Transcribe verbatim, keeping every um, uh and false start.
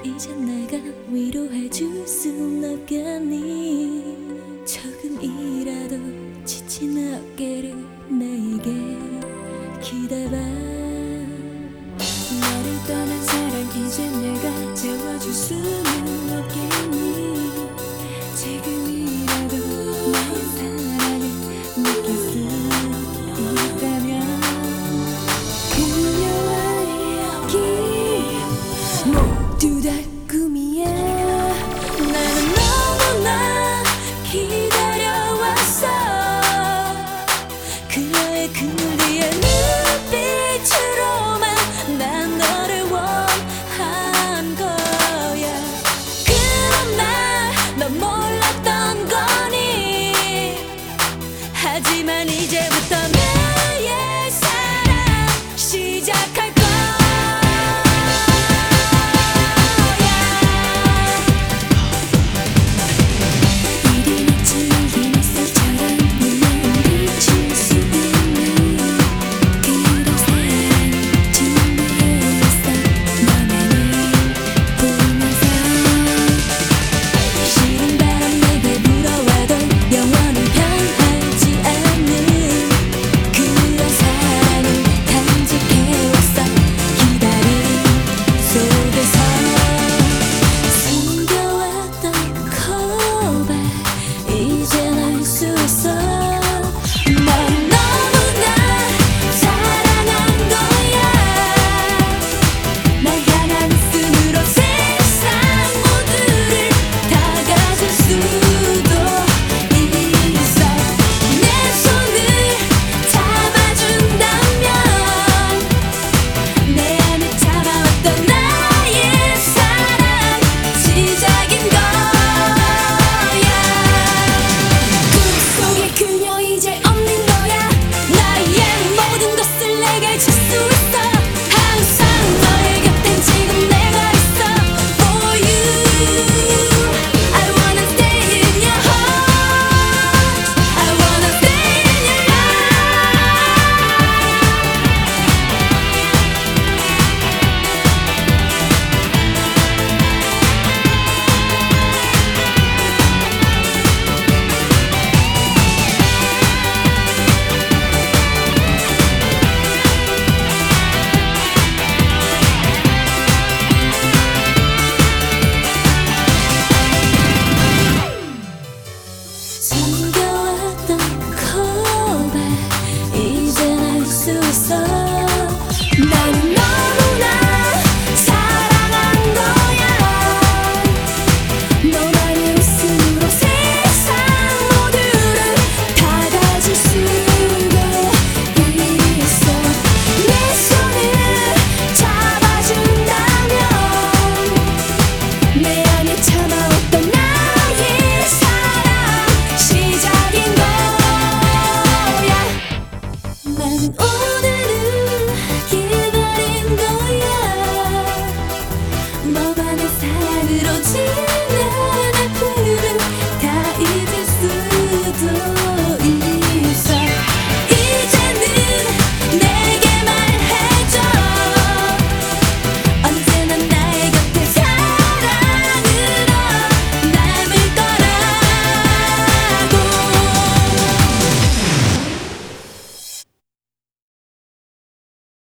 이제 내가 위로해줄 순 없겠니? 조금이라도 지친 어깨를 내게 기대봐. 나를 떠난 사랑 이제 내가 채워줄 수는 없겠니? 지금이라도 나의 사랑을 느낄 수 있다면 그녀와의 여기 모두 다 꿈이야. 나는 너무나 기다려왔어. 그녀의 그리의 눈빛으로만 난 너를 원한 거야. 그러나 넌 몰랐던 거니. 하지만 이제부터 나의 사랑 시작할 거야. 이른 아침 흰 햇살처럼 내 마음 비출 수 있는 그런 사랑 준비해왔어. 너만을 보면서 시린 바람 내게 불어와도 영원히 변하지 않는 그런 사랑을 간직해왔어. 기다림 속에서 숨겨왔던 고백 이젠 알 수 있어. 넌 너무나 사랑한 거야. 날 향한 웃음으로 세상 모두를 다 가질 수도 있어. 내 손을 잡아준다면 내 안에 참아왔던 나의 사랑 시작인 거야. 꿈속의 그녀 이제 없는 거야. 나의 모든 것을 내게 줄 수 있어. 항상 너의 곁엔 지금 내가 있어. For you I wanna stay in your heart. I wanna stay in your life. 숨겨왔던 고백 이젠 알 수 있어. 나는